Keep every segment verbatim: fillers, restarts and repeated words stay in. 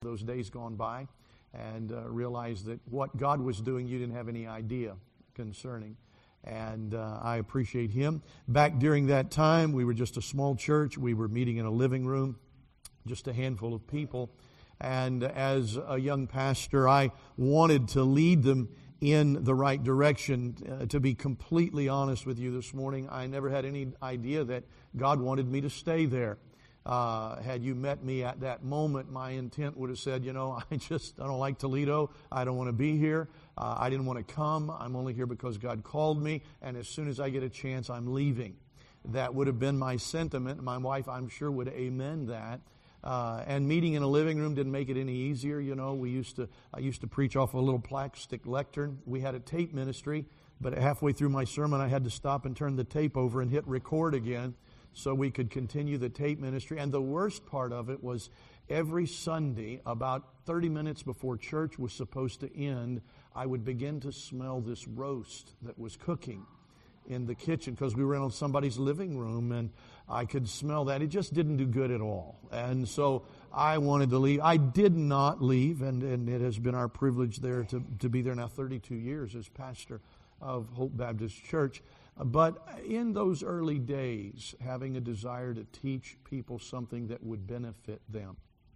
those days gone by and uh, realized that what God was doing, you didn't have any idea concerning. And uh, I appreciate him. Back during that time, we were just a small church. We were meeting in a living room, just a handful of people. And as a young pastor, I wanted to lead them in the right direction. Uh, to be completely honest with you this morning, I never had any idea that God wanted me to stay there. Uh, had you met me at that moment, my intent would have said, you know, I just, I don't like Toledo. I don't want to be here. Uh, I didn't want to come. I'm only here because God called me. And as soon as I get a chance, I'm leaving. That would have been my sentiment. My wife, I'm sure, would amen that. Uh, and meeting in a living room didn't make it any easier. You know, we used to, I used to preach off a little plastic lectern. We had a tape ministry, but halfway through my sermon, I had to stop and turn the tape over and hit record again, so we could continue the tape ministry. And the worst part of it was every Sunday, about thirty minutes before church was supposed to end, I would begin to smell this roast that was cooking in the kitchen, because we were in somebody's living room, and I could smell that. It just didn't do good at all. And so I wanted to leave. I did not leave, and, and it has been our privilege there to, to be there now thirty-two years as pastor of Hope Baptist Church. But in those early days, having a desire to teach people something that would benefit them,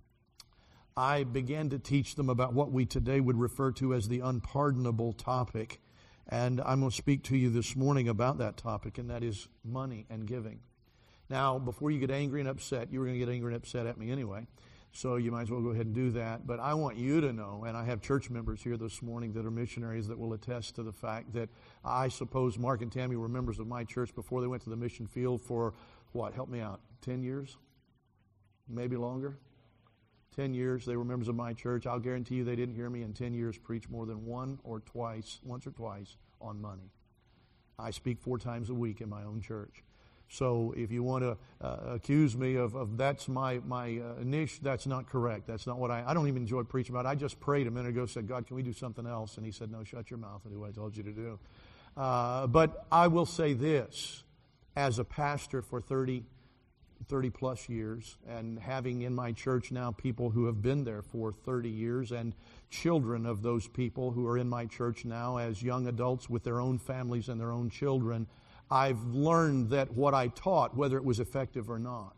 I began to teach them about what we today would refer to as the unpardonable topic. And I'm going to speak to you this morning about that topic, and that is money and giving. Now, before you get angry and upset, you were going to get angry and upset at me anyway, so you might as well go ahead and do that. But I want you to know, and I have church members here this morning that are missionaries that will attest to the fact that I suppose Mark and Tammy were members of my church before they went to the mission field for, what, help me out, ten years? Maybe longer? ten years they were members of my church. I'll guarantee you they didn't hear me in ten years preach more than one or twice, once or twice, on money. I speak four times a week in my own church. So if you want to uh, accuse me of, of that's my, my uh, niche, that's not correct. That's not what I, I don't even enjoy preaching about. I just prayed a minute ago, said, God, can we do something else? And he said, no, shut your mouth and do what I told you to do. Uh, but I will say this, as a pastor for thirty, thirty plus years, and having in my church now people who have been there for thirty years, and children of those people who are in my church now as young adults with their own families and their own children, I've learned that what I taught, whether it was effective or not.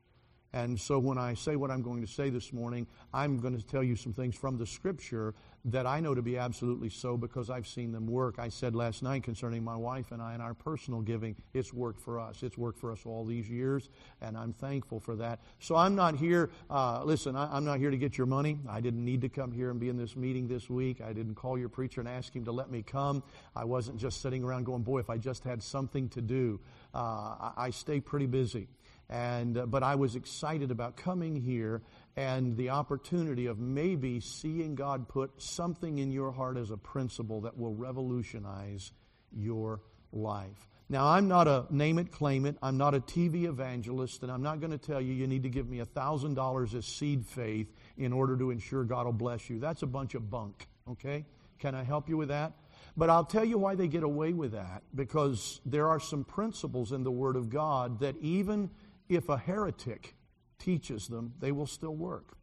And so when I say what I'm going to say this morning, I'm going to tell you some things from the Scripture that I know to be absolutely so because I've seen them work. I said last night concerning my wife and I and our personal giving, it's worked for us. It's worked for us all these years, and I'm thankful for that. So I'm not here, uh, listen, I, I'm not here to get your money. I didn't need to come here and be in this meeting this week. I didn't call your preacher and ask him to let me come. I wasn't just sitting around going, boy, if I just had something to do. Uh, I, I stay pretty busy. And uh, but I was excited about coming here and the opportunity of maybe seeing God put something in your heart as a principle that will revolutionize your life. Now, I'm not a name it, claim it. I'm not a T V evangelist, and I'm not going to tell you you need to give me one thousand dollars as seed faith in order to ensure God will bless you. That's a bunch of bunk, okay? Can I help you with that? But I'll tell you why they get away with that, because there are some principles in the Word of God that even if a heretic teaches them, they will still work.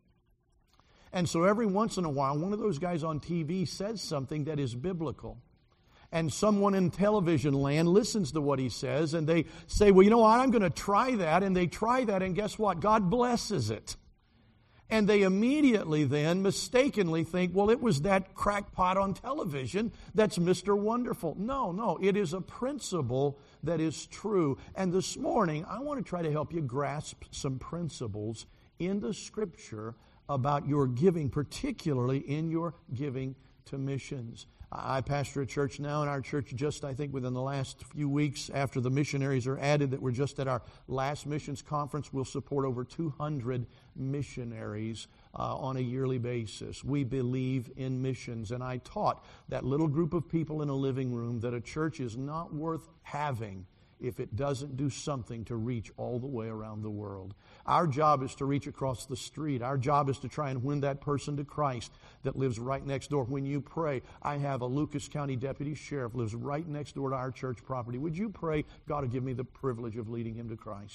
And so every once in a while, one of those guys on T V says something that is biblical. And someone in television land listens to what he says, and they say, well, you know what, I'm going to try that. And they try that, and guess what? God blesses it. And they immediately then mistakenly think, well, it was that crackpot on television that's Mister Wonderful. No, no, it is a principle that is true. And this morning, I want to try to help you grasp some principles in the Scripture about your giving, particularly in your giving to missions. I pastor a church now, and our church just, I think, within the last few weeks after the missionaries are added, that we're just at our last missions conference, we'll support over two hundred missionaries uh, on a yearly basis. We believe in missions, and I taught that little group of people in a living room that a church is not worth having if it doesn't do something to reach all the way around the world. Our job is to reach across the street. Our job is to try and win that person to Christ that lives right next door. When you pray, I have a Lucas County deputy sheriff lives right next door to our church property. Would you pray, God will give me the privilege of leading him to Christ?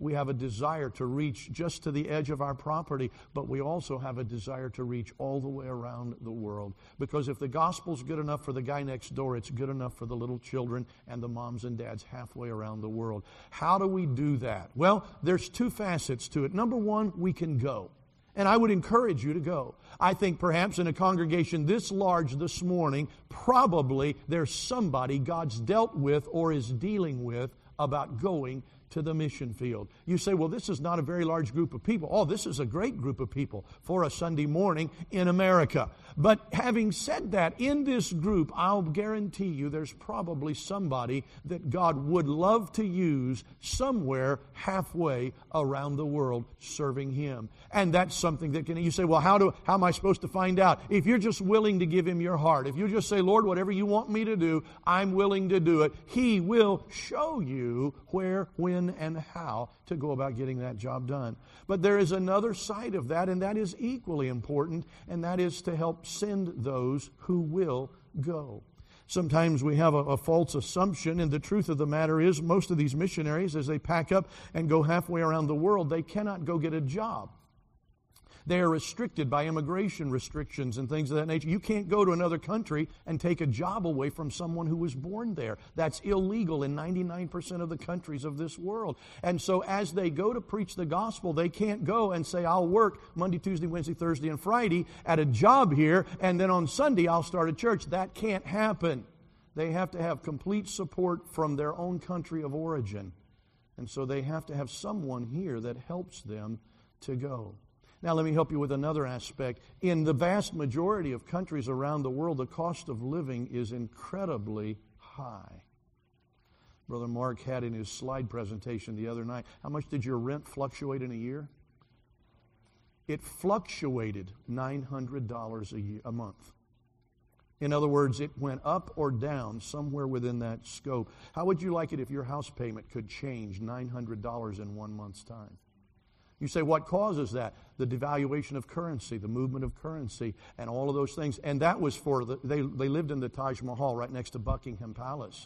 we have a desire to reach just to the edge of our property, but we also have a desire to reach all the way around the world. Because if the gospel's good enough for the guy next door, it's good enough for the little children and the moms and dads halfway around the world. How do we do that? Well, there's two facets to it. Number one, we can go. And I would encourage you to go. I think perhaps in a congregation this large this morning, probably there's somebody God's dealt with or is dealing with about going to the mission field. You say, well, this is not a very large group of people. Oh, this is a great group of people for a Sunday morning in America. But having said that, in this group, I'll guarantee you there's probably somebody that God would love to use somewhere halfway around the world serving Him. And that's something that can, you say, well, how do, how am I supposed to find out? If you're just willing to give Him your heart, if you just say, Lord, whatever you want me to do, I'm willing to do it, He will show you where, when, and how to go about getting that job done. But there is another side of that, and that is equally important, and that is to help send those who will go. Sometimes we have a, a false assumption, and the truth of the matter is most of these missionaries, as they pack up and go halfway around the world, they cannot go get a job. They are restricted by immigration restrictions and things of that nature. You can't go to another country and take a job away from someone who was born there. That's illegal in ninety-nine percent of the countries of this world. And so as they go to preach the gospel, they can't go and say, I'll work Monday, Tuesday, Wednesday, Thursday, and Friday at a job here, and then on Sunday I'll start a church. That can't happen. They have to have complete support from their own country of origin. And so they have to have someone here that helps them to go. Now, let me help you with another aspect. In the vast majority of countries around the world, the cost of living is incredibly high. Brother Mark had in his slide presentation the other night, how much did your rent fluctuate in a year? It fluctuated nine hundred dollars a year, a month. In other words, it went up or down somewhere within that scope. How would you like it if your house payment could change nine hundred dollars in one month's time? You say, what causes that? The devaluation of currency, the movement of currency, and all of those things. And that was for, the, they, they lived in the Taj Mahal right next to Buckingham Palace.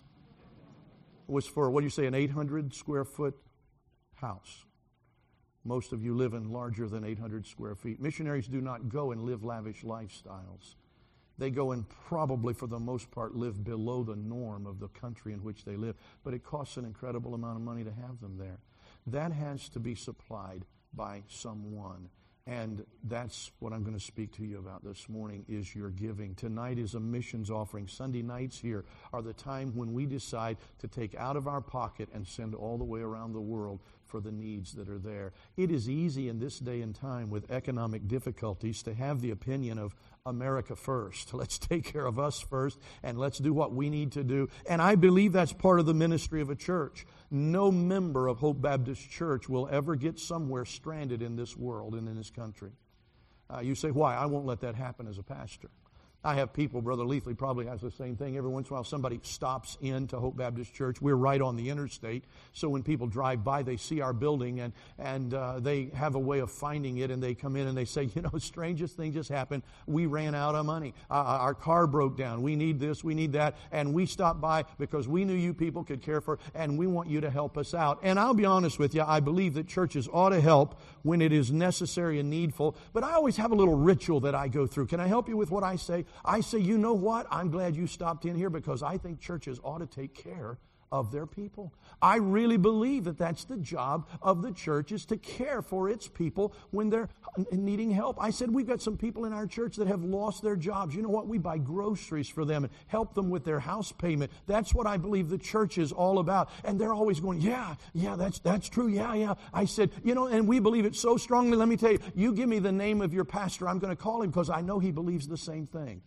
It was for, what do you say, an eight hundred square foot house. Most of you live in larger than eight hundred square feet. Missionaries do not go and live lavish lifestyles. They go and probably, for the most part, live below the norm of the country in which they live. But it costs an incredible amount of money to have them there. That has to be supplied by someone. And that's what I'm going to speak to you about this morning, is your giving. Tonight is a missions offering. Sunday nights here are the time when we decide to take out of our pocket and send all the way around the world for the needs that are there. It is easy in this day and time with economic difficulties to have the opinion of America first. Let's take care of us first, and let's do what we need to do. And I believe that's part of the ministry of a church. No member of Hope Baptist Church will ever get somewhere stranded in this world and in this country. Uh, you say, why? I won't let that happen as a pastor. I have people, Brother Leafley probably has the same thing. Every once in a while somebody stops in to Hope Baptist Church. We're right on the interstate, so when people drive by, they see our building, and, and uh, they have a way of finding it, and they come in and they say, you know, the strangest thing just happened. We ran out of money. Uh, our car broke down. We need this, we need that, and we stopped by because we knew you people could care for it, and we want you to help us out. And I'll be honest with you, I believe that churches ought to help when it is necessary and needful, but I always have a little ritual that I go through. Can I help you with what I say? I say, you know what? I'm glad you stopped in here because I think churches ought to take care of their people. I really believe that that's the job of the church, is to care for its people when they're needing help. I said, we've got some people in our church that have lost their jobs. You know what? We buy groceries for them and help them with their house payment. That's what I believe the church is all about. And they're always going, yeah, yeah, that's that's true. Yeah, yeah. I said, you know, and we believe it so strongly. Let me tell you, you give me the name of your pastor, I'm going to call him because I know he believes the same thing.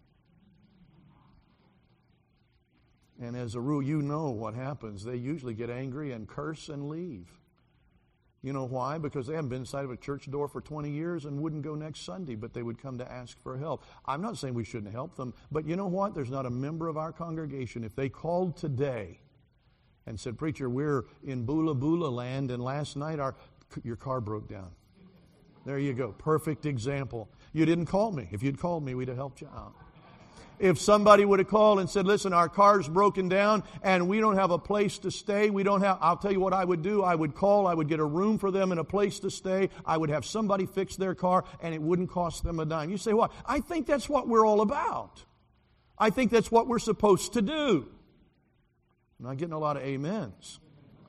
And as a rule, you know what happens. They usually get angry and curse and leave. You know why? Because they haven't been inside of a church door for twenty years and wouldn't go next Sunday, but they would come to ask for help. I'm not saying we shouldn't help them, but you know what? There's not a member of our congregation, if they called today and said, preacher, we're in Bula Bula land, and last night our your car broke down. There you go. Perfect example. You didn't call me. If you'd called me, we'd have helped you out. If somebody would have called and said, listen, our car's broken down and we don't have a place to stay, we don't have, I'll tell you what I would do. I would call, I would get a room for them and a place to stay. I would have somebody fix their car and it wouldn't cost them a dime. You say, what? I think that's what we're all about. I think that's what we're supposed to do. I'm not getting a lot of amens.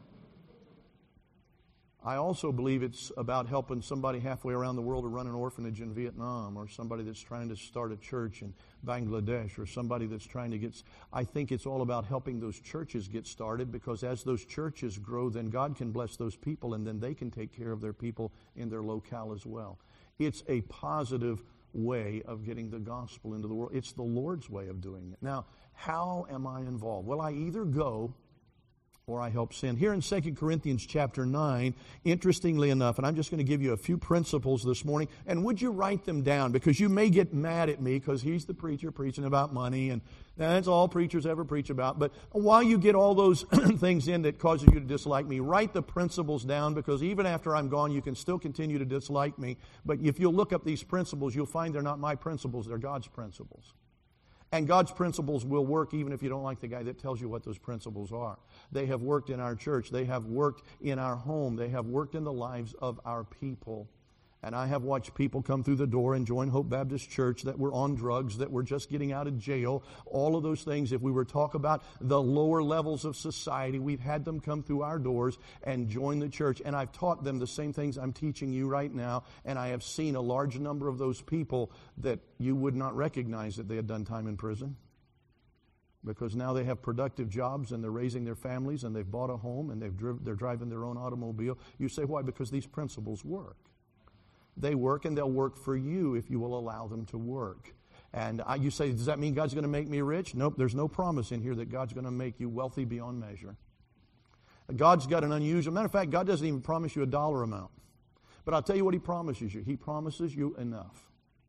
I also believe it's about helping somebody halfway around the world to run an orphanage in Vietnam, or somebody that's trying to start a church in Bangladesh, or somebody that's trying to get... I think it's all about helping those churches get started, because as those churches grow, then God can bless those people, and then they can take care of their people in their locale as well. It's a positive way of getting the gospel into the world. It's the Lord's way of doing it. Now, how am I involved? Well, I either go or I help send. Here in Second Corinthians chapter nine, interestingly enough, and I'm just going to give you a few principles this morning, and would you write them down? Because you may get mad at me because he's the preacher preaching about money, and that's all preachers ever preach about. But while you get all those things in that causes you to dislike me, write the principles down, because even after I'm gone, you can still continue to dislike me. But if you'll look up these principles, you'll find they're not my principles, they're God's principles. And God's principles will work even if you don't like the guy that tells you what those principles are. They have worked in our church. They have worked in our home. They have worked in the lives of our people. And I have watched people come through the door and join Hope Baptist Church that were on drugs, that were just getting out of jail, all of those things. If we were to talk about the lower levels of society, we've had them come through our doors and join the church. And I've taught them the same things I'm teaching you right now. And I have seen a large number of those people that you would not recognize that they had done time in prison. Because now they have productive jobs and they're raising their families and they've bought a home and they've driv- they're driving their own automobile. You say, why? Because these principles work. They work, and they'll work for you if you will allow them to work. And I, you say, does that mean God's going to make me rich? Nope, there's no promise in here that God's going to make you wealthy beyond measure. God's got an unusual... Matter of fact, God doesn't even promise you a dollar amount. But I'll tell you what He promises you. He promises you enough.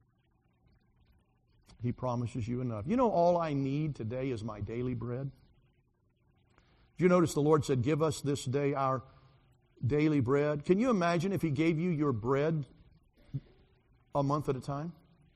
He promises you enough. You know, all I need today is my daily bread. Did you notice the Lord said, give us this day our daily bread? Can you imagine if He gave you your bread a month at a time?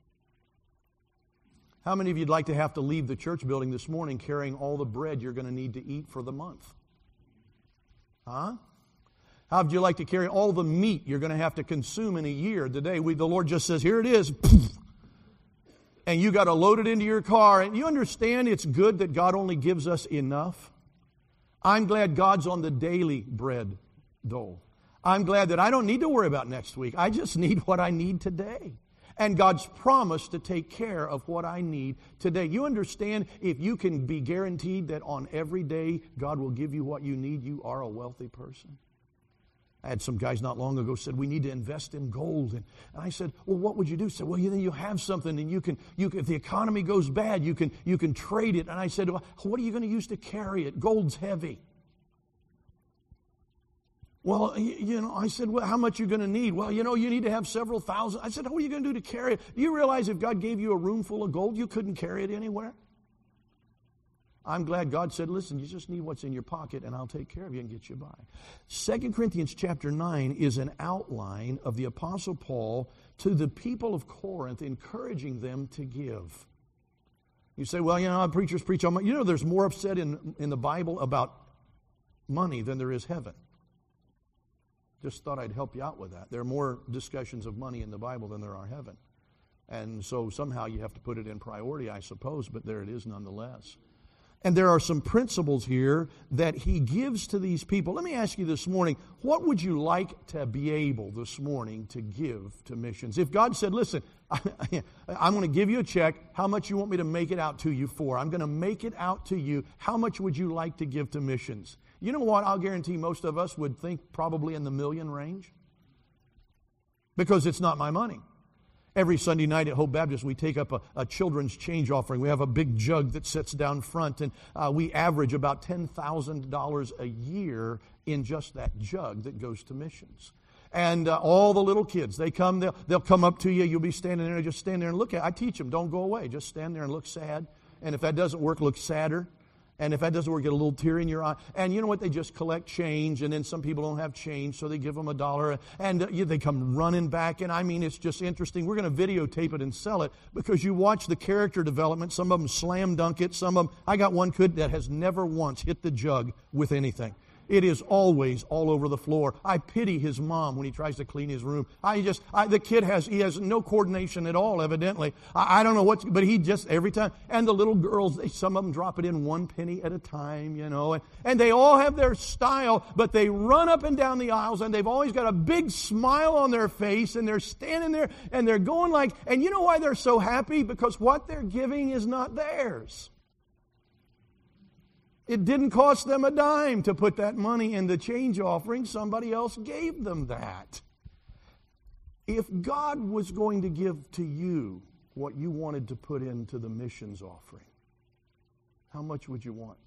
How many of you'd like to have to leave the church building this morning carrying all the bread you're going to need to eat for the month? Huh? How would you like to carry all the meat you're going to have to consume in a year? Today, we, the Lord just says, here it is. And you got to load it into your car. And you understand it's good that God only gives us enough? I'm glad God's on the daily bread dole. I'm glad that I don't need to worry about next week. I just need what I need today. And God's promised to take care of what I need today. You understand, if you can be guaranteed that on every day God will give you what you need, you are a wealthy person. I had some guys not long ago said, we need to invest in gold. And, and I said, well, what would you do? He said, well, you, then you have something, and you can, you can, if the economy goes bad, you can, you can trade it. And I said, well, what are you going to use to carry it? Gold's heavy. Well, you know, I said, well, how much are you going to need? Well, you know, you need to have several thousand. I said, what are you going to do to carry it? Do you realize if God gave you a room full of gold, you couldn't carry it anywhere? I'm glad God said, listen, you just need what's in your pocket, and I'll take care of you and get you by. Second Corinthians chapter nine is an outline of the Apostle Paul to the people of Corinth, encouraging them to give. You say, well, you know, preachers preach on money. You know, there's more said in, in the Bible about money than there is heaven. Just thought I'd help you out with that. There are more discussions of money in the Bible than there are heaven. And so somehow you have to put it in priority, I suppose, but there it is nonetheless. And there are some principles here that he gives to these people. Let me ask you this morning, what would you like to be able this morning to give to missions? If God said, listen, I'm going to give you a check, how much you want me to make it out to you for? I'm going to make it out to you. How much would you like to give to missions? You know what? I'll guarantee most of us would think probably in the million range. Because it's not my money. Every Sunday night at Hope Baptist, we take up a, a children's change offering. We have a big jug that sits down front, and uh, we average about ten thousand dollars a year in just that jug that goes to missions. And uh, all the little kids, they come, they'll, they'll come up to you. You'll be standing there, just stand there and look at it. I teach them, don't go away. Just stand there and look sad. And if that doesn't work, look sadder. And if that doesn't work, get a little tear in your eye. And you know what? They just collect change, and then some people don't have change, so they give them a dollar, and uh, they come running back. And I mean, it's just interesting. We're going to videotape it and sell it because you watch the character development. Some of them slam dunk it. Some of them, I got one kid that has never once hit the jug with anything. It is always all over the floor. I pity his mom when he tries to clean his room. I just, I, the kid has, he has no coordination at all, evidently. I, I don't know what's, but he just, every time. And the little girls, they, some of them drop it in one penny at a time, you know. And, and they all have their style, but they run up and down the aisles, and they've always got a big smile on their face, and they're standing there, and they're going like, and you know why they're so happy? Because what they're giving is not theirs. It didn't cost them a dime to put that money in the change offering. Somebody else gave them that. If God was going to give to you what you wanted to put into the missions offering, how much would you want?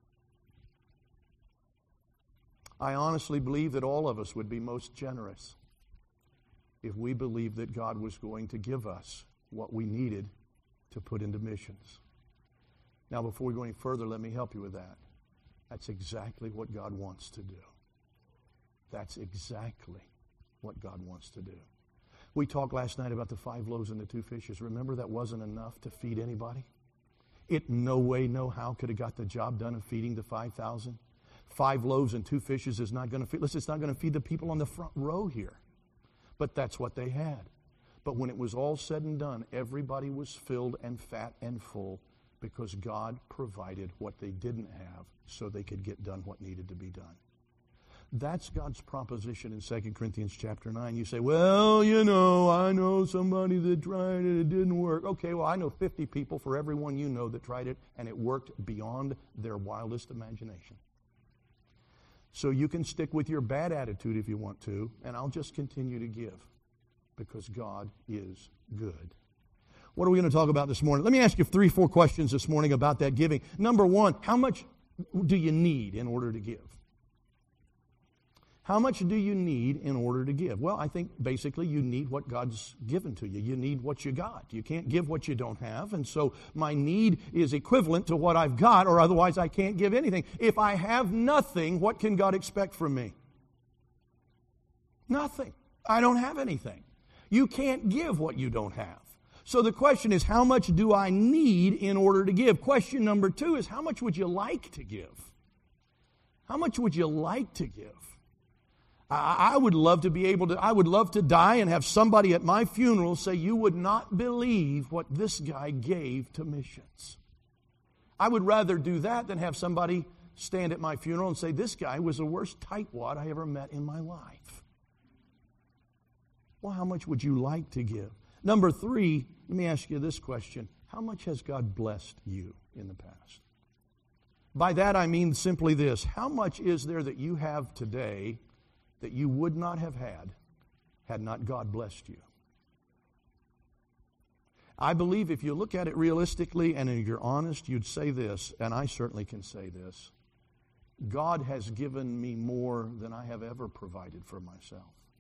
I honestly believe that all of us would be most generous if we believed that God was going to give us what we needed to put into missions. Now, before we go any further, let me help you with that. That's exactly what God wants to do. That's exactly what God wants to do. We talked last night about the five loaves and the two fishes. Remember, that wasn't enough to feed anybody? It no way, no how could have got the job done of feeding the five thousand. Five loaves and two fishes is not going to feed. Listen, it's not going to feed the people on the front row here. But that's what they had. But when it was all said and done, everybody was filled and fat and full, because God provided what they didn't have so they could get done what needed to be done. That's God's proposition in Second Corinthians chapter nine. You say, well, you know, I know somebody that tried it, it didn't work. Okay, well, I know fifty people for every one you know that tried it, and it worked beyond their wildest imagination. So you can stick with your bad attitude if you want to, and I'll just continue to give, because God is good. What are we going to talk about this morning? Let me ask you three, four questions this morning about that giving. Number one, how much do you need in order to give? How much do you need in order to give? Well, I think basically you need what God's given to you. You need what you got. You can't give what you don't have. And so my need is equivalent to what I've got, or otherwise I can't give anything. If I have nothing, what can God expect from me? Nothing. I don't have anything. You can't give what you don't have. So the question is, how much do I need in order to give? Question number two is, how much would you like to give? How much would you like to give? I, I would love to be able to, I would love to die and have somebody at my funeral say, you would not believe what this guy gave to missions. I would rather do that than have somebody stand at my funeral and say, this guy was the worst tightwad I ever met in my life. Well, how much would you like to give? Number three, let me ask you this question. How much has God blessed you in the past? By that I mean simply this. How much is there that you have today that you would not have had had not God blessed you? I believe if you look at it realistically and if you're honest, you'd say this, and I certainly can say this. God has given me more than I have ever provided for myself.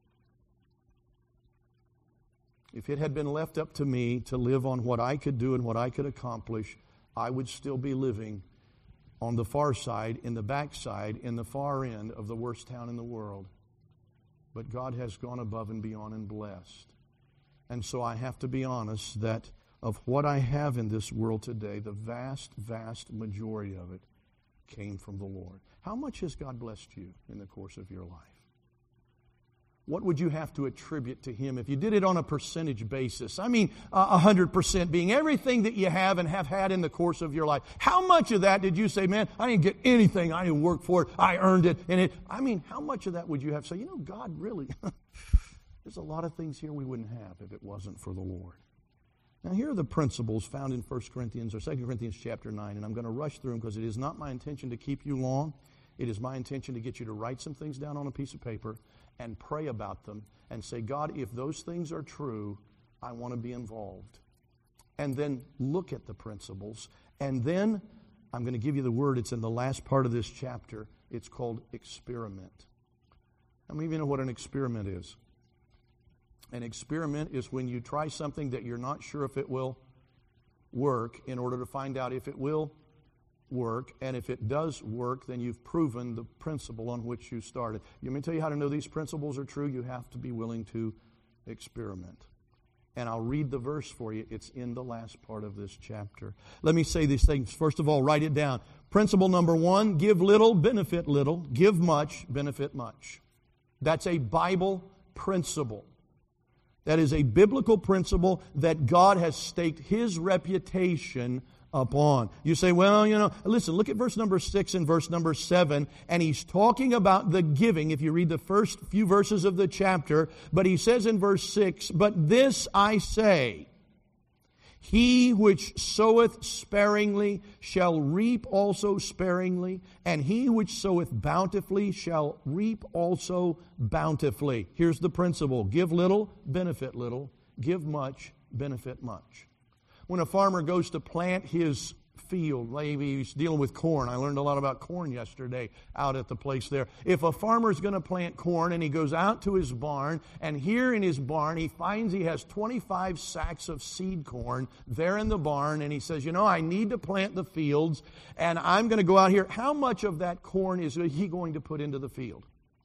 If it had been left up to me to live on what I could do and what I could accomplish, I would still be living on the far side, in the backside, in the far end of the worst town in the world. But God has gone above and beyond and blessed. And so I have to be honest that of what I have in this world today, the vast, vast majority of it came from the Lord. How much has God blessed you in the course of your life? What would you have to attribute to Him if you did it on a percentage basis? I mean, uh, one hundred percent being everything that you have and have had in the course of your life. How much of that did you say, man, I didn't get anything, I didn't work for it, I earned it, and it, I mean, how much of that would you have to say, you know, God really, there's a lot of things here we wouldn't have if it wasn't for the Lord. Now, here are the principles found in First Corinthians or Second Corinthians chapter nine, and I'm going to rush through them because it is not my intention to keep you long. It is my intention to get you to write some things down on a piece of paper and pray about them and say, God, if those things are true, I want to be involved. And then look at the principles. And then I'm going to give you the word. It's in the last part of this chapter. It's called experiment. How many of you know what an experiment is? An experiment is when you try something that you're not sure if it will work in order to find out if it will work, and if it does work, then you've proven the principle on which you started. Let me tell you how to know these principles are true. You have to be willing to experiment. And I'll read the verse for you. It's in the last part of this chapter. Let me say these things. First of all, write it down. Principle number one, give little, benefit little. Give much, benefit much. That's a Bible principle. That is a biblical principle that God has staked His reputation upon. You say, well, you know, listen, look at verse number six and verse number seven, and he's talking about the giving, if you read the first few verses of the chapter, but he says in verse six, but this I say, he which soweth sparingly shall reap also sparingly, and he which soweth bountifully shall reap also bountifully. Here's the principle. Give little, benefit little. Give much, benefit much. When a farmer goes to plant his field, maybe he's dealing with corn. I learned a lot about corn yesterday out at the place there. If a farmer is going to plant corn and he goes out to his barn, and here in his barn he finds he has twenty-five sacks of seed corn there in the barn, and he says, you know, I need to plant the fields, and I'm going to go out here. How much of that corn is he going to put into the field?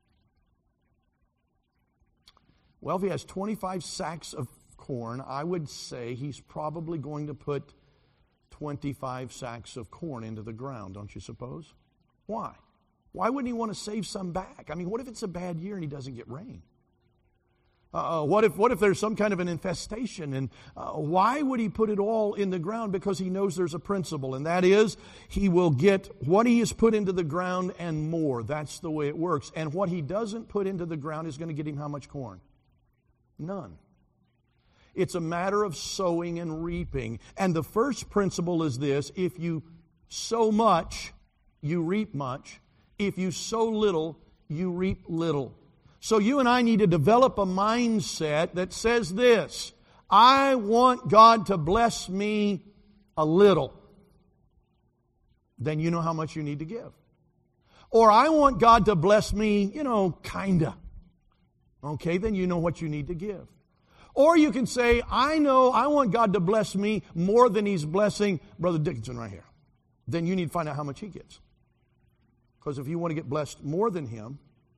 Well, if he has twenty-five sacks of corn, I would say he's probably going to put twenty-five sacks of corn into the ground, don't you suppose? Why? Why wouldn't he want to save some back? I mean, what if it's a bad year and he doesn't get rain? Uh, what if what if there's some kind of an infestation? And uh, why would he put it all in the ground? Because he knows there's a principle, and that is he will get what he has put into the ground and more. That's the way it works. And what he doesn't put into the ground is going to get him how much corn? None. It's a matter of sowing and reaping. And the first principle is this: if you sow much, you reap much. If you sow little, you reap little. So you and I need to develop a mindset that says this: I want God to bless me a little. Then you know how much you need to give. Or I want God to bless me, you know, kinda. Okay, then you know what you need to give. Or you can say, I know I want God to bless me more than He's blessing Brother Dickinson right here. Then you need to find out how much he gets. Because if you want to get blessed more than him,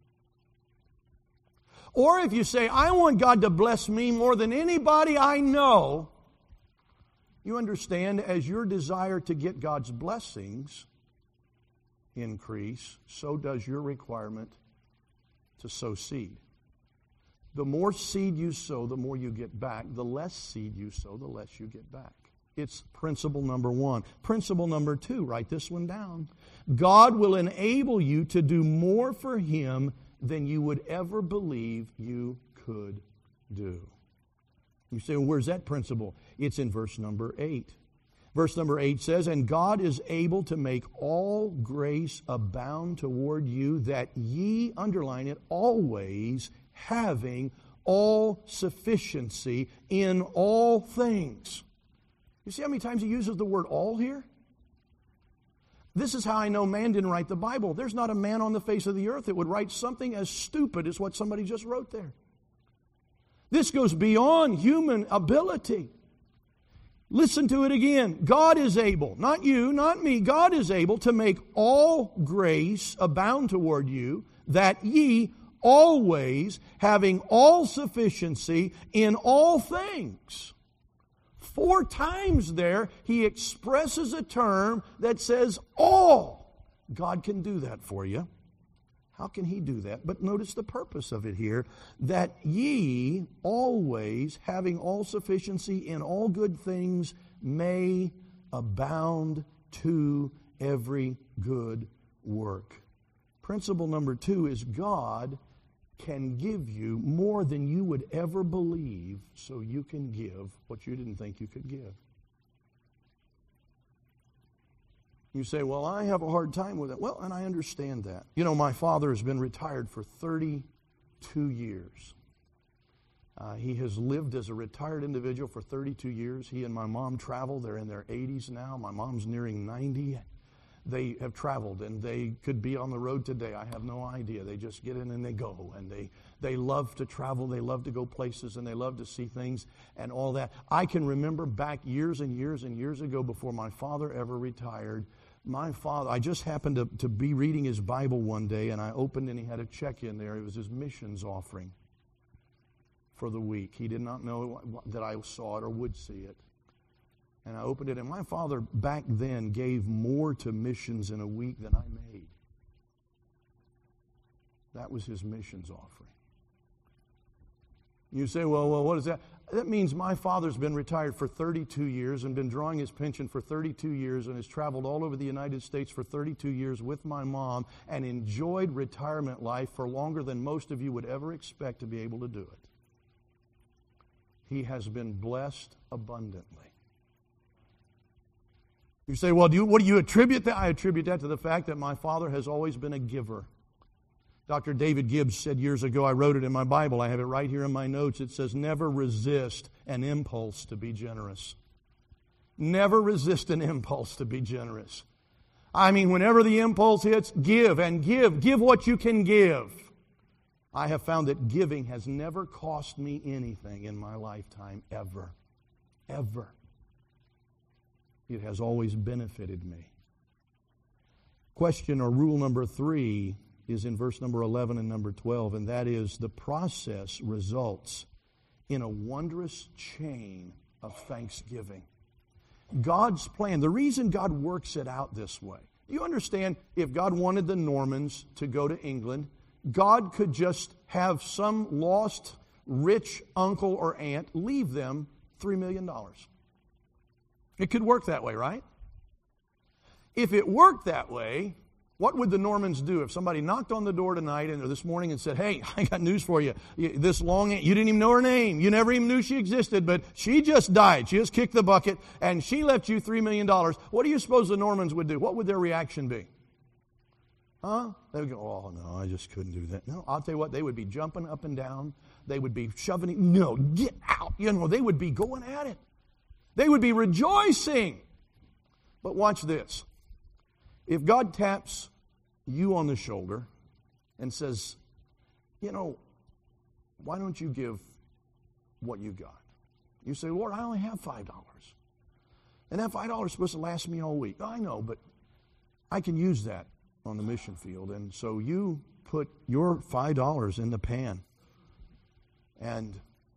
or if you say, I want God to bless me more than anybody I know, you understand as your desire to get God's blessings increase, so does your requirement to sow seed. The more seed you sow, the more you get back. The less seed you sow, the less you get back. It's principle number one. Principle number two, write this one down. God will enable you to do more for Him than you would ever believe you could do. You say, well, where's that principle? It's in verse number eight. Verse number eight says, and God is able to make all grace abound toward you, that ye, underline it, always having all sufficiency in all things. You see how many times he uses the word all here? This is how I know man didn't write the Bible. There's not a man on the face of the earth that would write something as stupid as what somebody just wrote there. This goes beyond human ability. Listen to it again. God is able, not you, not me, God is able to make all grace abound toward you, that ye always having all sufficiency in all things. Four times there, he expresses a term that says all. God can do that for you. How can He do that? But notice the purpose of it here, that ye always having all sufficiency in all good things may abound to every good work. Principle number two is God can give you more than you would ever believe, so you can give what you didn't think you could give. You say, well, I have a hard time with it. Well, and I understand that. You know, my father has been retired for thirty-two years. Uh, he has lived as a retired individual for thirty-two years. He and my mom travel. They're in their eighties now. My mom's nearing ninety. They have traveled, and they could be on the road today. I have no idea. They just get in and they go, and they, they love to travel. They love to go places, and they love to see things and all that. I can remember back years and years and years ago, before my father ever retired, My father, I just happened to, to be reading his Bible one day, and I opened and he had a check in there. It was his missions offering for the week. He did not know that I saw it or would see it. And I opened it, and my father back then gave more to missions in a week than I made. That was his missions offering. You say, well, well, what is that? That means my father's been retired for thirty-two years and been drawing his pension for thirty-two years and has traveled all over the United States for thirty-two years with my mom and enjoyed retirement life for longer than most of you would ever expect to be able to do it. He has been blessed abundantly. You say, well, do you, what do you attribute that? I attribute that to the fact that my father has always been a giver. Doctor David Gibbs said years ago, I wrote it in my Bible, I have it right here in my notes, it says, never resist an impulse to be generous. Never resist an impulse to be generous. I mean, whenever the impulse hits, give and give. Give what you can give. I have found that giving has never cost me anything in my lifetime, ever. Ever. It has always benefited me. Question or rule number three is in verse number eleven and number twelve, and that is the process results in a wondrous chain of thanksgiving. God's plan, the reason God works it out this way. You understand, if God wanted the Normans to go to England, God could just have some lost, rich uncle or aunt leave them three million dollars. It could work that way, right? If it worked that way, what would the Normans do if somebody knocked on the door tonight and or this morning and said, hey, I got news for you. This long, you didn't even know her name. You never even knew she existed, but she just died. She just kicked the bucket, and she left you three million dollars. What do you suppose the Normans would do? What would their reaction be? Huh? They would go, oh, no, I just couldn't do that. No, I'll tell you what, they would be jumping up and down. They would be shoving it. No, get out. You know, they would be going at it. They would be rejoicing. But watch this. If God taps you on the shoulder and says, you know, why don't you give what you got? You say, Lord, I only have five dollars. And that five dollars is supposed to last me all week. I know, but I can use that on the mission field. And so you put your five dollars in the pan. And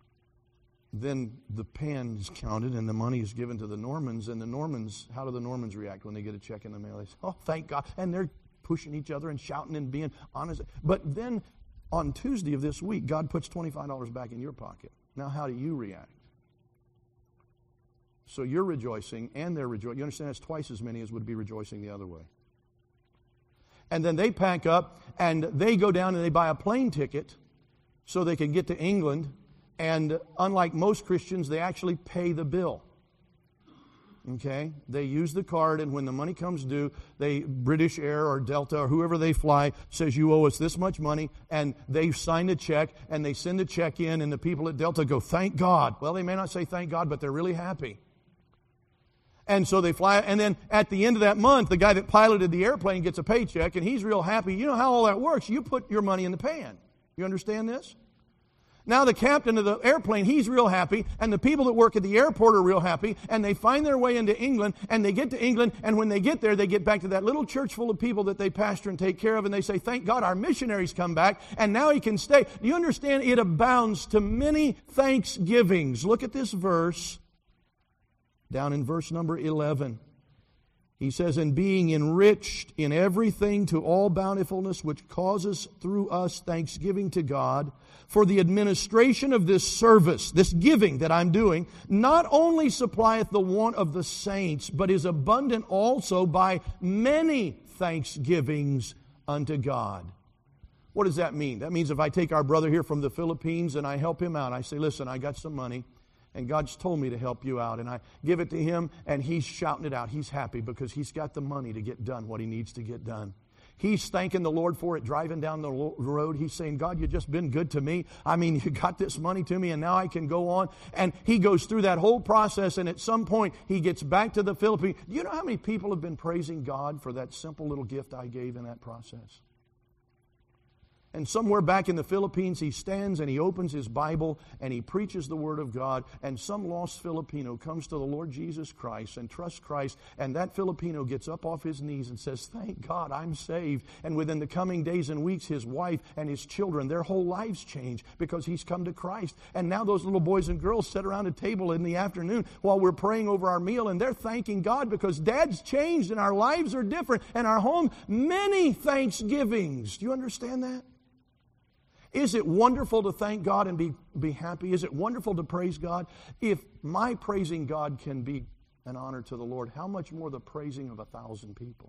then the pan is counted and the money is given to the Normans. And the Normans, how do the Normans react when they get a check in the mail? They say, oh, thank God. And they're pushing each other and shouting and being honest. But then on Tuesday of this week, God puts twenty-five dollars back in your pocket. Now, how do you react? So you're rejoicing and they're rejoicing. You understand that's twice as many as would be rejoicing the other way. And then they pack up and they go down and they buy a plane ticket so they can get to England. And unlike most Christians, they actually pay the bill. Okay? They use the card, and when the money comes due, they British Air or Delta or whoever they fly says, you owe us this much money, and they sign the check, and they send the check in, and the people at Delta go, thank God. Well, they may not say thank God, but they're really happy. And so they fly, and then at the end of that month, the guy that piloted the airplane gets a paycheck, and he's real happy. You know how all that works. You put your money in the pan. You understand this? Now the captain of the airplane, he's real happy, and the people that work at the airport are real happy, and they find their way into England, and they get to England, and when they get there, they get back to that little church full of people that they pastor and take care of, and they say, thank God our missionaries come back, and now he can stay. Do you understand? It abounds to many thanksgivings. Look at this verse, down in verse number eleven. He says, and being enriched in everything to all bountifulness, which causes through us thanksgiving to God, for the administration of this service, this giving that I'm doing, not only supplieth the want of the saints, but is abundant also by many thanksgivings unto God. What does that mean? That means if I take our brother here from the Philippines and I help him out, I say, listen, I got some money, and God's told me to help you out. And I give it to him, and he's shouting it out. He's happy because he's got the money to get done what he needs to get done. He's thanking the Lord for it, driving down the road. He's saying, God, you've just been good to me. I mean, you got this money to me, and now I can go on. And he goes through that whole process, and at some point, he gets back to the Philippines. Do you know how many people have been praising God for that simple little gift I gave in that process? And somewhere back in the Philippines, he stands and he opens his Bible and he preaches the Word of God. And some lost Filipino comes to the Lord Jesus Christ and trusts Christ. And that Filipino gets up off his knees and says, thank God I'm saved. And within the coming days and weeks, his wife and his children, their whole lives change because he's come to Christ. And now those little boys and girls sit around a table in the afternoon while we're praying over our meal. And they're thanking God because Dad's changed and our lives are different. And our home, many thanksgivings. Do you understand that? Is it wonderful to thank God and be, be happy? Is it wonderful to praise God? If my praising God can be an honor to the Lord, how much more the praising of a thousand people?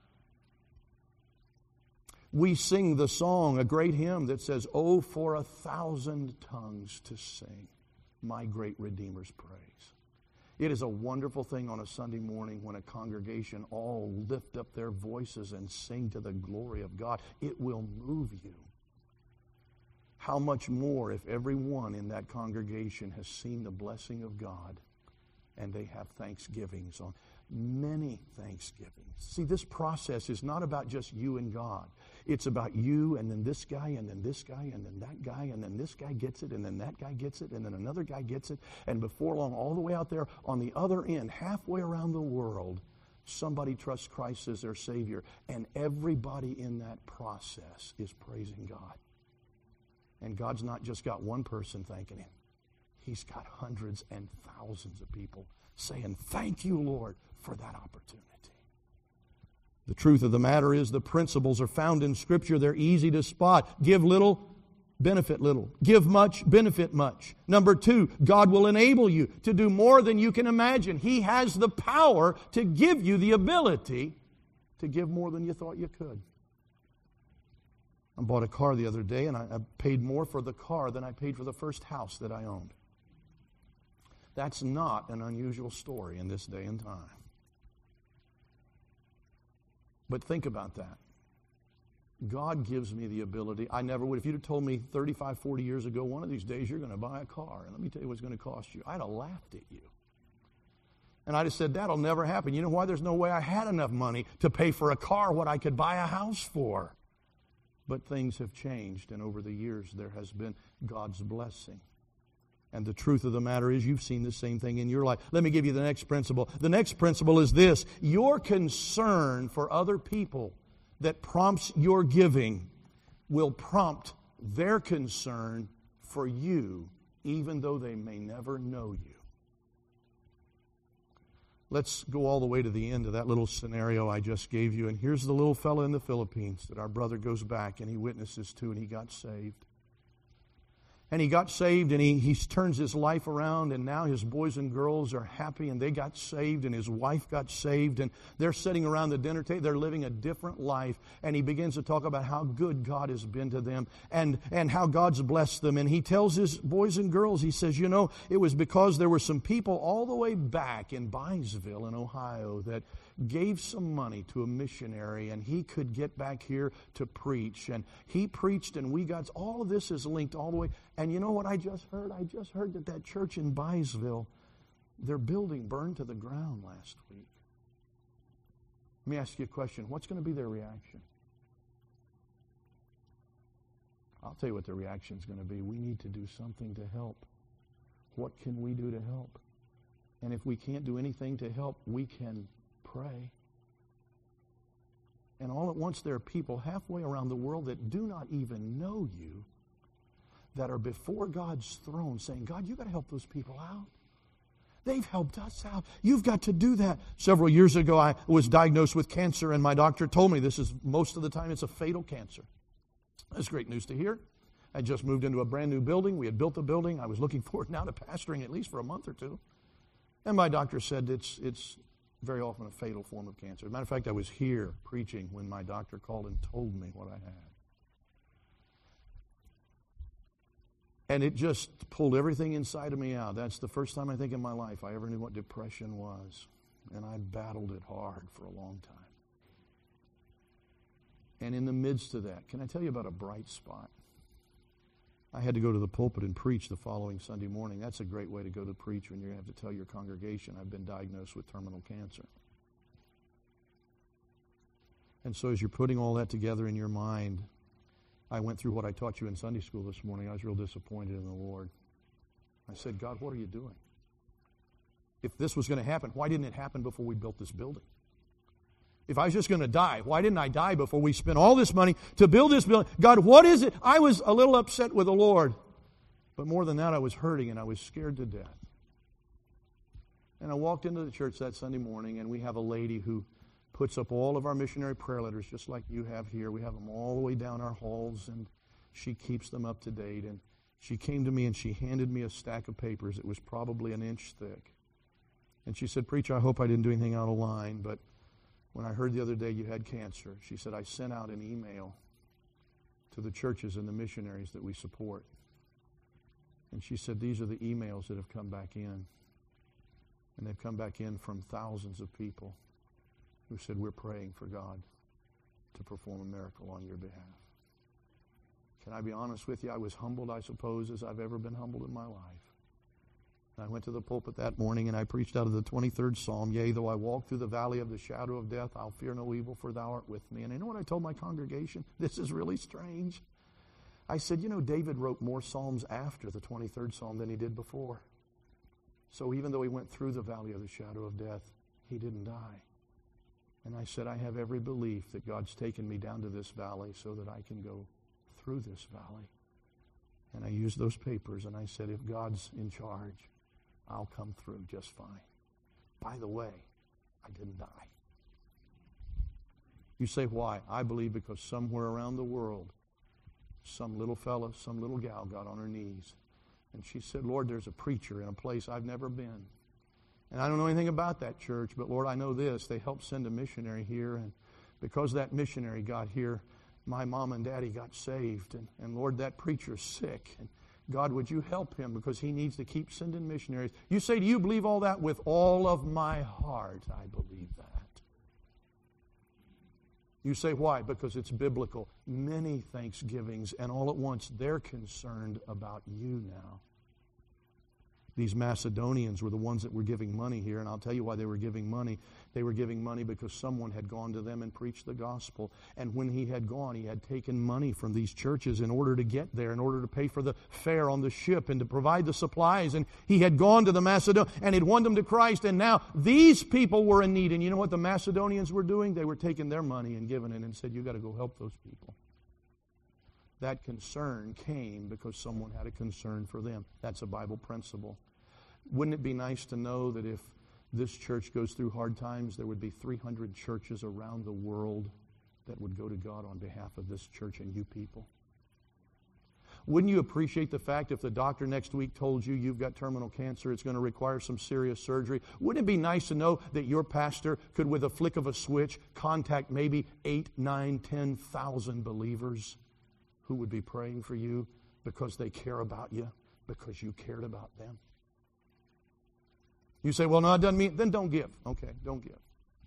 We sing the song, a great hymn that says, oh, for a thousand tongues to sing my great Redeemer's praise. It is a wonderful thing on a Sunday morning when a congregation all lift up their voices and sing to the glory of God. It will move you. How much more if everyone in that congregation has seen the blessing of God and they have thanksgivings on many thanksgivings. See, this process is not about just you and God. It's about you and then this guy and then this guy and then that guy and then this guy gets it and then that guy gets it and then another guy gets it. And before long, all the way out there on the other end, halfway around the world, somebody trusts Christ as their Savior. And everybody in that process is praising God. And God's not just got one person thanking Him. He's got hundreds and thousands of people saying, thank you, Lord, for that opportunity. The truth of the matter is the principles are found in Scripture. They're easy to spot. Give little, benefit little. Give much, benefit much. Number two, God will enable you to do more than you can imagine. He has the power to give you the ability to give more than you thought you could. I bought a car the other day, and I, I paid more for the car than I paid for the first house that I owned. That's not an unusual story in this day and time. But think about that. God gives me the ability. I never would. If you'd have told me thirty-five, forty years ago, one of these days you're going to buy a car, and let me tell you what it's going to cost you, I'd have laughed at you. And I just said, that'll never happen. You know why? There's no way I had enough money to pay for a car what I could buy a house for. But things have changed, and over the years there has been God's blessing. And the truth of the matter is you've seen the same thing in your life. Let me give you the next principle. The next principle is this. Your concern for other people that prompts your giving will prompt their concern for you, even though they may never know you. Let's go all the way to the end of that little scenario I just gave you. And here's the little fellow in the Philippines that our brother goes back and he witnesses to, and he got saved. And he got saved, and he, he turns his life around, and now his boys and girls are happy, and they got saved, and his wife got saved, and they're sitting around the dinner table. They're living a different life, and he begins to talk about how good God has been to them and, and how God's blessed them. And he tells his boys and girls, he says, you know, it was because there were some people all the way back in Byesville in Ohio that gave some money to a missionary, and he could get back here to preach. And he preached, and we got, all of this is linked all the way. And you know what I just heard? I just heard that that church in Byesville, their building burned to the ground last week. Let me ask you a question. What's going to be their reaction? I'll tell you what their reaction is going to be. We need to do something to help. What can we do to help? And if we can't do anything to help, we can pray. And all at once there are people halfway around the world that do not even know you, that are before God's throne saying, God, you've got to help those people out. They've helped us out. You've got to do that. Several years ago, I was diagnosed with cancer, and my doctor told me this is, most of the time, it's a fatal cancer. That's great news to hear. I just moved into a brand new building. We had built the building. I was looking forward now to pastoring at least for a month or two. And my doctor said it's it's very often a fatal form of cancer. As a matter of fact, I was here preaching when my doctor called and told me what I had. And it just pulled everything inside of me out. That's the first time I think in my life I ever knew what depression was. And I battled it hard for a long time. And in the midst of that, can I tell you about a bright spot? I had to go to the pulpit and preach the following Sunday morning. That's a great way to go to preach when you have to tell your congregation, I've been diagnosed with terminal cancer. And so as you're putting all that together in your mind, I went through what I taught you in Sunday school this morning. I was real disappointed in the Lord. I said, God, what are you doing? If this was going to happen, why didn't it happen before we built this building? If I was just going to die, why didn't I die before we spent all this money to build this building? God, what is it? I was a little upset with the Lord. But more than that, I was hurting and I was scared to death. And I walked into the church that Sunday morning, and we have a lady who puts up all of our missionary prayer letters, just like you have here. We have them all the way down our halls, and she keeps them up to date. And she came to me and she handed me a stack of papers. It was probably an inch thick. And she said, Preacher, I hope I didn't do anything out of line, but when I heard the other day you had cancer, she said, I sent out an email to the churches and the missionaries that we support. And she said, these are the emails that have come back in. And they've come back in from thousands of people who said, we're praying for God to perform a miracle on your behalf. Can I be honest with you? I was humbled, I suppose, as I've ever been humbled in my life. And I went to the pulpit that morning and I preached out of the twenty-third Psalm. Yea, though I walk through the valley of the shadow of death, I'll fear no evil, for thou art with me. And you know what I told my congregation? This is really strange. I said, you know, David wrote more Psalms after the twenty-third Psalm than he did before. So even though he went through the valley of the shadow of death, he didn't die. And I said, I have every belief that God's taken me down to this valley so that I can go through this valley. And I used those papers and I said, if God's in charge, I'll come through just fine. By the way, I didn't die. You say, why? I believe because somewhere around the world, some little fella, some little gal got on her knees. And she said, Lord, there's a preacher in a place I've never been. And I don't know anything about that church, but Lord, I know this. They helped send a missionary here. And because that missionary got here, my mom and daddy got saved. And, and Lord, that preacher's sick. And God, would you help him because he needs to keep sending missionaries. You say, do you believe all that? With all of my heart, I believe that. You say, why? Because it's biblical. Many thanksgivings, and all at once they're concerned about you now. These Macedonians were the ones that were giving money here, and I'll tell you why they were giving money. They were giving money because someone had gone to them and preached the gospel. And when he had gone, he had taken money from these churches in order to get there, in order to pay for the fare on the ship and to provide the supplies. And he had gone to the Macedonians and had won them to Christ. And now these people were in need. And you know what the Macedonians were doing? They were taking their money and giving it and said, you've got to go help those people. That concern came because someone had a concern for them. That's a Bible principle. Wouldn't it be nice to know that if this church goes through hard times, there would be three hundred churches around the world that would go to God on behalf of this church and you people? Wouldn't you appreciate the fact if the doctor next week told you you've got terminal cancer, it's going to require some serious surgery? Wouldn't it be nice to know that your pastor could, with a flick of a switch, contact maybe eight, nine, ten thousand believers who would be praying for you because they care about you, because you cared about them? You say, well, no, it doesn't mean, then don't give. Okay, don't give.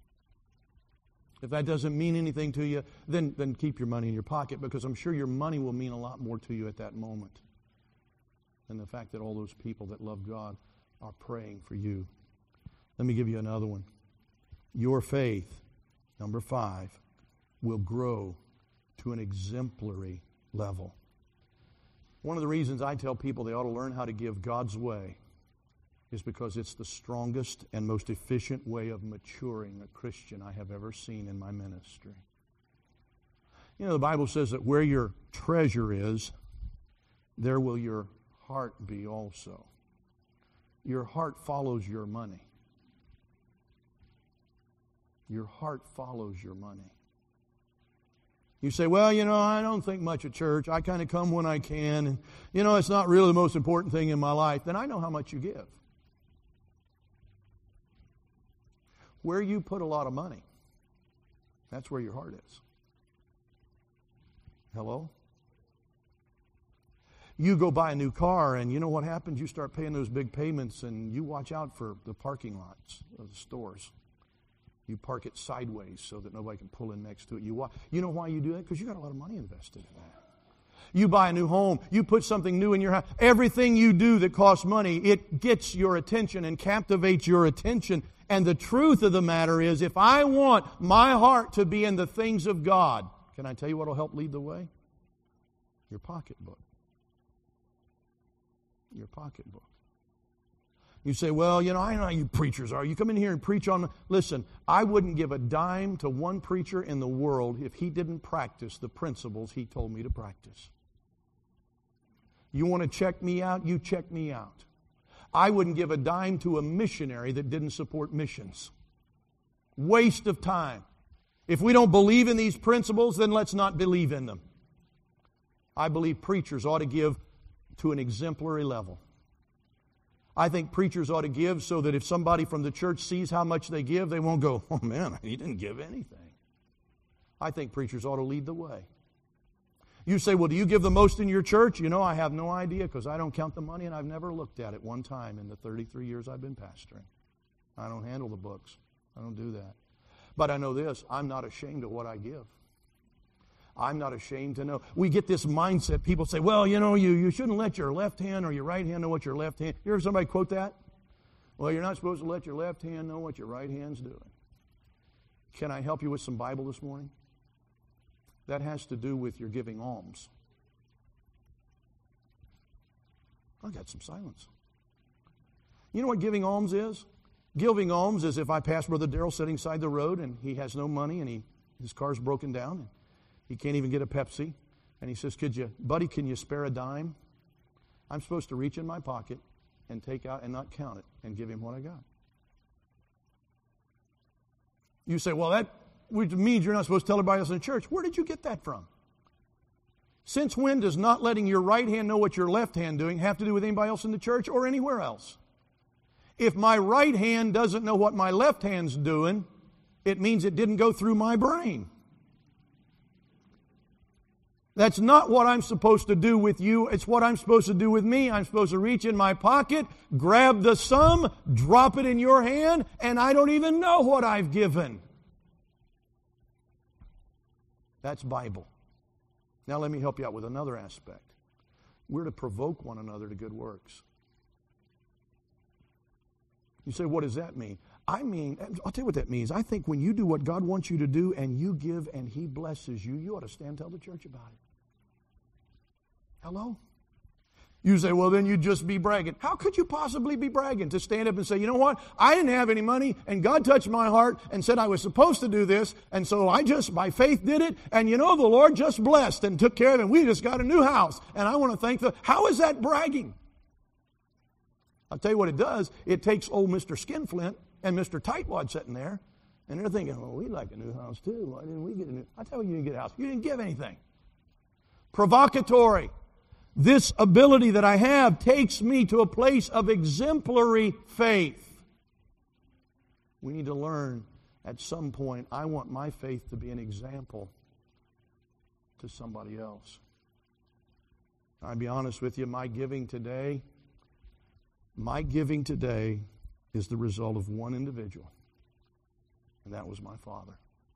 If that doesn't mean anything to you, then, then keep your money in your pocket, because I'm sure your money will mean a lot more to you at that moment than the fact that all those people that love God are praying for you. Let me give you another one. Your faith, number five, will grow to an exemplary level. One of the reasons I tell people they ought to learn how to give God's way is because it's the strongest and most efficient way of maturing a Christian I have ever seen in my ministry. You know, the Bible says that where your treasure is, there will your heart be also. Your heart follows your money. Your heart follows your money. You say, well, you know, I don't think much of church. I kind of come when I can. And, you know, it's not really the most important thing in my life. Then I know how much you give. Where you put a lot of money, that's where your heart is. Hello? You go buy a new car, and you know what happens? You start paying those big payments, and you watch out for the parking lots of the stores. You park it sideways so that nobody can pull in next to it. You wa- You know why you do that? Because you got a lot of money invested in that. You buy a new home. You put something new in your house. Everything you do that costs money, it gets your attention and captivates your attention. And the truth of the matter is, if I want my heart to be in the things of God, can I tell you what will help lead the way? Your pocketbook. Your pocketbook. You say, well, you know, I know how you preachers are. You come in here and preach on... Listen, I wouldn't give a dime to one preacher in the world if he didn't practice the principles he told me to practice. You want to check me out? You check me out. I wouldn't give a dime to a missionary that didn't support missions. Waste of time. If we don't believe in these principles, then let's not believe in them. I believe preachers ought to give to an exemplary level. I think preachers ought to give so that if somebody from the church sees how much they give, they won't go, oh man, he didn't give anything. I think preachers ought to lead the way. You say, well, do you give the most in your church? You know, I have no idea because I don't count the money and I've never looked at it one time in the thirty-three years I've been pastoring. I don't handle the books. I don't do that. But I know this, I'm not ashamed of what I give. I'm not ashamed to know. We get this mindset. People say, well, you know, you, you shouldn't let your left hand or your right hand know what your left hand... You hear somebody quote that? Well, you're not supposed to let your left hand know what your right hand's doing. Can I help you with some Bible this morning? That has to do with your giving alms. I got some silence. You know what giving alms is? Giving alms is if I pass Brother Darrell sitting side the road and he has no money and he his car's broken down and he can't even get a Pepsi. And he says, could you, buddy, can you spare a dime? I'm supposed to reach in my pocket and take out and not count it and give him what I got. You say, well, that which means you're not supposed to tell everybody else in the church. Where did you get that from? Since when does not letting your right hand know what your left hand doing have to do with anybody else in the church or anywhere else? If my right hand doesn't know what my left hand's doing, it means it didn't go through my brain. That's not what I'm supposed to do with you. It's what I'm supposed to do with me. I'm supposed to reach in my pocket, grab the sum, drop it in your hand, and I don't even know what I've given. That's Bible. Now let me help you out with another aspect. We're to provoke one another to good works. You say, what does that mean? I mean, I'll tell you what that means. I think when you do what God wants you to do and you give and He blesses you, you ought to stand and tell the church about it. Hello? You say, well, then you'd just be bragging. How could you possibly be bragging to stand up and say, you know what? I didn't have any money, and God touched my heart and said I was supposed to do this, and so I just, by faith, did it, and you know, the Lord just blessed and took care of it, and we just got a new house, and I want to thank the... How is that bragging? I'll tell you what it does. It takes old Mister Skinflint and Mister Tightwad sitting there, and they're thinking, well, we'd like a new house too. Why didn't we get a new... I tell you, you didn't get a house. You didn't give anything. Provocatory. This ability that I have takes me to a place of exemplary faith. We need to learn at some point, I want my faith to be an example to somebody else. I'll be honest with you, my giving today, my giving today is the result of one individual, and that was my father.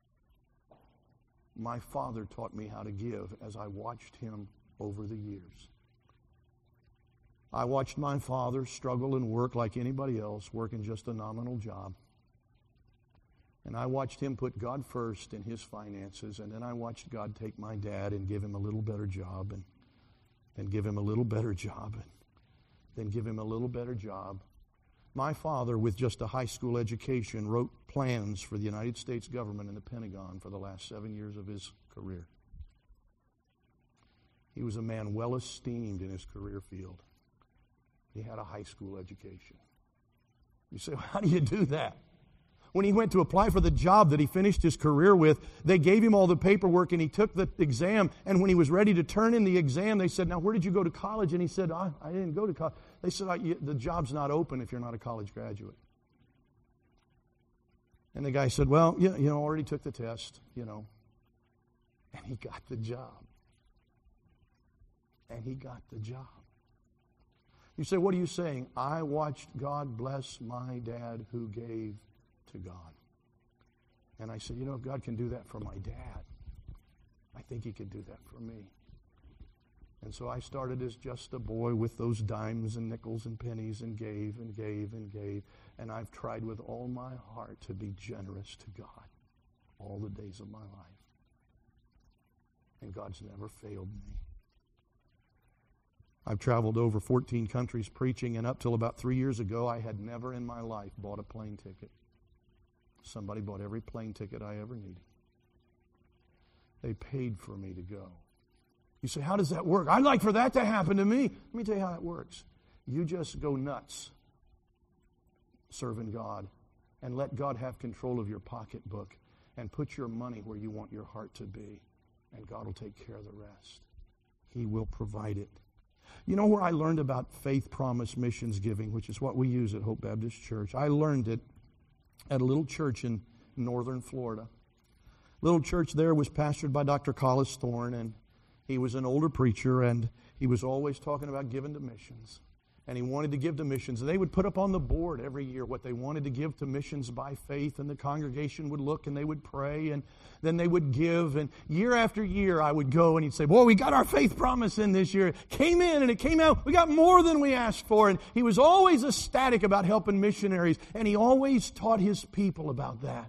My father taught me how to give as I watched him over the years. I watched my father struggle and work like anybody else, working just a nominal job. And I watched him put God first in his finances, and then I watched God take my dad and give him a little better job, and then give him a little better job, and then give him a little better job. My father, with just a high school education, wrote plans for the United States government and the Pentagon for the last seven years of his career. He was a man well esteemed in his career field. He had a high school education. You say, well, how do you do that? When he went to apply for the job that he finished his career with, they gave him all the paperwork and he took the exam. And when he was ready to turn in the exam, they said, now, where did you go to college? And he said, I, I didn't go to college. They said, I, the job's not open if you're not a college graduate. And the guy said, well, yeah, you know, already took the test, you know. And he got the job. And he got the job. You say, what are you saying? I watched God bless my dad who gave to God. And I said, you know, if God can do that for my dad, I think He can do that for me. And so I started as just a boy with those dimes and nickels and pennies and gave and gave and gave. And I've tried with all my heart to be generous to God all the days of my life. And God's never failed me. I've traveled over fourteen countries preaching, and up till about three years ago, I had never in my life bought a plane ticket. Somebody bought every plane ticket I ever needed. They paid for me to go. You say, how does that work? I'd like for that to happen to me. Let me tell you how that works. You just go nuts serving God and let God have control of your pocketbook and put your money where you want your heart to be, and God will take care of the rest. He will provide it. You know where I learned about faith promise missions giving, which is what we use at Hope Baptist Church? I learned it at a little church in northern Florida. Little church there was pastored by Doctor Collis Thorne, and he was an older preacher, and he was always talking about giving to missions. And he wanted to give to missions. And they would put up on the board every year what they wanted to give to missions by faith, and the congregation would look and they would pray, and then they would give. And year after year I would go and he'd say, boy, we got our faith promise in this year. It came in and it came out. We got more than we asked for. And he was always ecstatic about helping missionaries, and he always taught his people about that.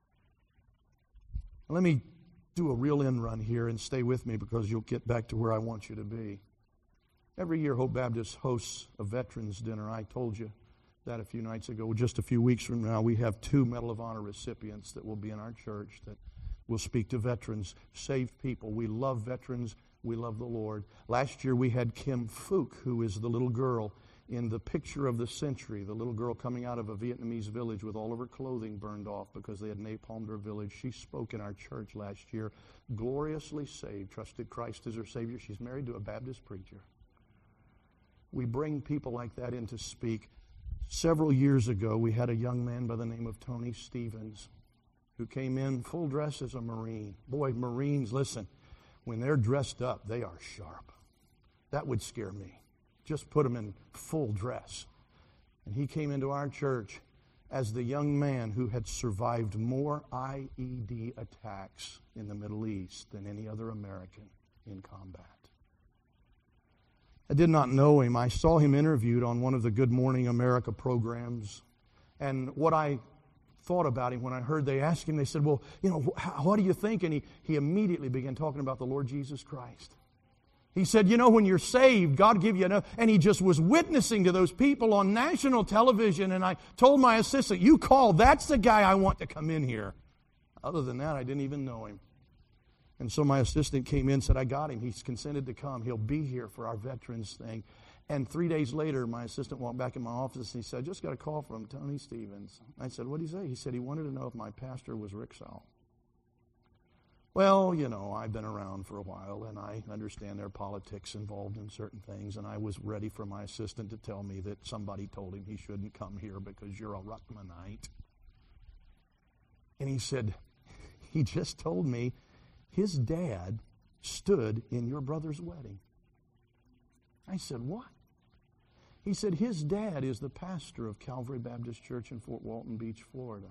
Let me do a real end run here and stay with me, because you'll get back to where I want you to be. Every year, Hope Baptist hosts a veterans dinner. I told you that a few nights ago. Just a few weeks from now, we have two Medal of Honor recipients that will be in our church that will speak to veterans, saved people. We love veterans. We love the Lord. Last year, we had Kim Phuc, who is the little girl in the picture of the century, the little girl coming out of a Vietnamese village with all of her clothing burned off because they had napalmed her village. She spoke in our church last year, gloriously saved, trusted Christ as her Savior. She's married to a Baptist preacher. We bring people like that in to speak. Several years ago, we had a young man by the name of Tony Stevens who came in full dress as a Marine. Boy, Marines, listen, when they're dressed up, they are sharp. That would scare me. Just put them in full dress. And he came into our church as the young man who had survived more I E D attacks in the Middle East than any other American in combat. I did not know him. I saw him interviewed on one of the Good Morning America programs. And what I thought about him when I heard they asked him, they said, well, you know, what do you think? And he, he immediately began talking about the Lord Jesus Christ. He said, you know, when you're saved, God give you enough. And he just was witnessing to those people on national television. And I told my assistant, you call, that's the guy I want to come in here. Other than that, I didn't even know him. And so my assistant came in and said, I got him. He's consented to come. He'll be here for our veterans thing. And three days later, my assistant walked back in my office and he said, I just got a call from Tony Stevens. I said, what did he say? He said he wanted to know if my pastor was Rick Sowell. Well, you know, I've been around for a while and I understand there are politics involved in certain things. And I was ready for my assistant to tell me that somebody told him he shouldn't come here because you're a Ruckmanite. And he said, he just told me his dad stood in your brother's wedding. I said, what? He said, his dad is the pastor of Calvary Baptist Church in Fort Walton Beach, Florida.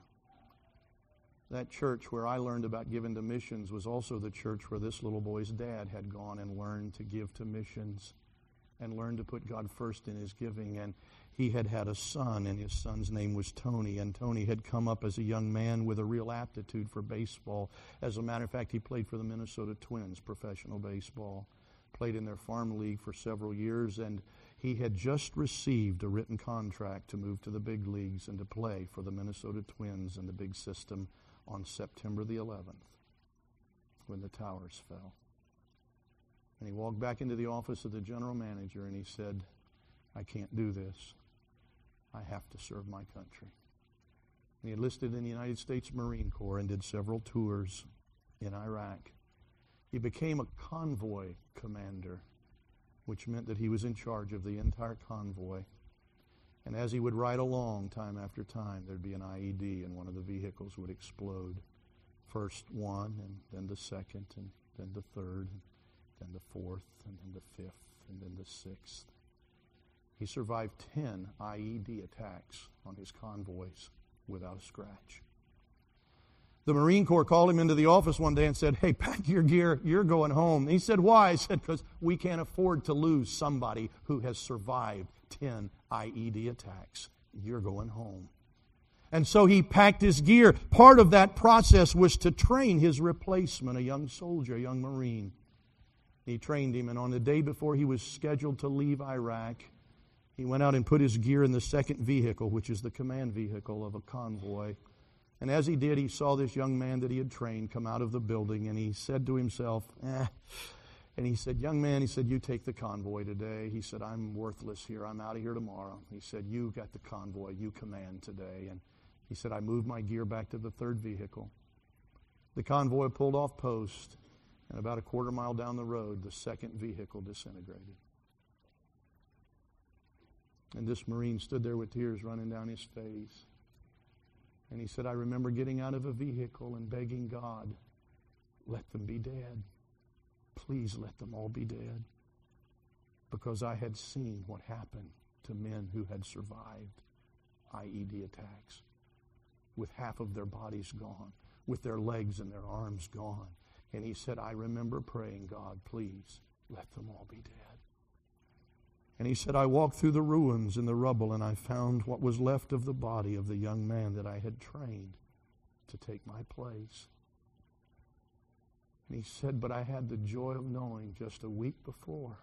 That church where I learned about giving to missions was also the church where this little boy's dad had gone and learned to give to missions and learned to put God first in his giving. And he had had a son, and his son's name was Tony. And Tony had come up as a young man with a real aptitude for baseball. As a matter of fact, he played for the Minnesota Twins, professional baseball. Played in their farm league for several years, and he had just received a written contract to move to the big leagues and to play for the Minnesota Twins in the big system on September the eleventh when the towers fell. And he walked back into the office of the general manager and he said, I can't do this. I have to serve my country. And he enlisted in the United States Marine Corps and did several tours in Iraq. He became a convoy commander, which meant that he was in charge of the entire convoy. And as he would ride along time after time, there'd be an I E D and one of the vehicles would explode. First one, and then the second, and then the third, and then the fourth, and then the fifth, and then the sixth. He survived ten I E D attacks on his convoys without a scratch. The Marine Corps called him into the office one day and said, hey, pack your gear, you're going home. And he said, why? I said, because we can't afford to lose somebody who has survived ten I E D attacks. You're going home. And so he packed his gear. Part of that process was to train his replacement, a young soldier, a young Marine. He trained him, and on the day before he was scheduled to leave Iraq, he went out and put his gear in the second vehicle, which is the command vehicle of a convoy. And as he did, he saw this young man that he had trained come out of the building, and he said to himself, eh. And he said, young man, he said, you take the convoy today. He said, I'm worthless here. I'm out of here tomorrow. He said, you got the convoy. You command today. And he said, I moved my gear back to the third vehicle. The convoy pulled off post, and about a quarter mile down the road, the second vehicle disintegrated. And this Marine stood there with tears running down his face. And he said, I remember getting out of a vehicle and begging God, let them be dead. Please let them all be dead. Because I had seen what happened to men who had survived I E D attacks with half of their bodies gone, with their legs and their arms gone. And he said, I remember praying, God, please let them all be dead. And he said, I walked through the ruins and the rubble, and I found what was left of the body of the young man that I had trained to take my place. And he said, but I had the joy of knowing just a week before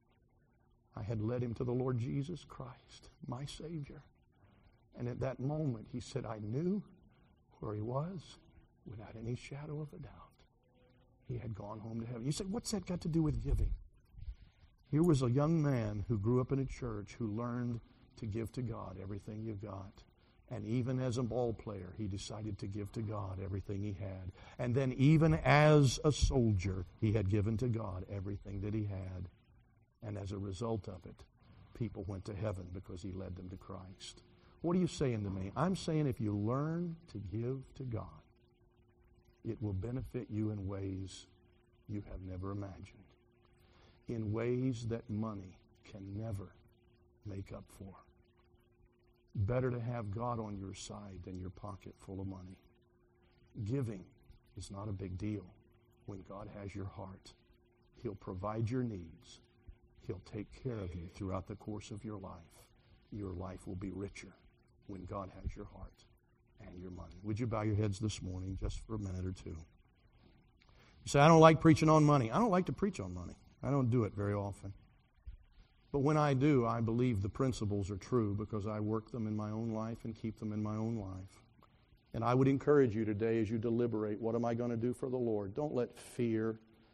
I had led him to the Lord Jesus Christ, my Savior. And at that moment, he said, I knew where he was without any shadow of a doubt. He had gone home to heaven. You say, what's that got to do with giving? Here was a young man who grew up in a church who learned to give to God everything you got. And even as a ball player, he decided to give to God everything he had. And then even as a soldier, he had given to God everything that he had. And as a result of it, people went to heaven because he led them to Christ. What are you saying to me? I'm saying if you learn to give to God, it will benefit you in ways you have never imagined. In ways that money can never make up for. Better to have God on your side than your pocket full of money. Giving is not a big deal when God has your heart. He'll provide your needs. He'll take care of you throughout the course of your life. Your life will be richer when God has your heart and your money. Would you bow your heads this morning just for a minute or two? You say, I don't like preaching on money. I don't like to preach on money. I don't do it very often. But when I do, I believe the principles are true because I work them in my own life and keep them in my own life. And I would encourage you today as you deliberate, what am I going to do for the Lord? Don't let fear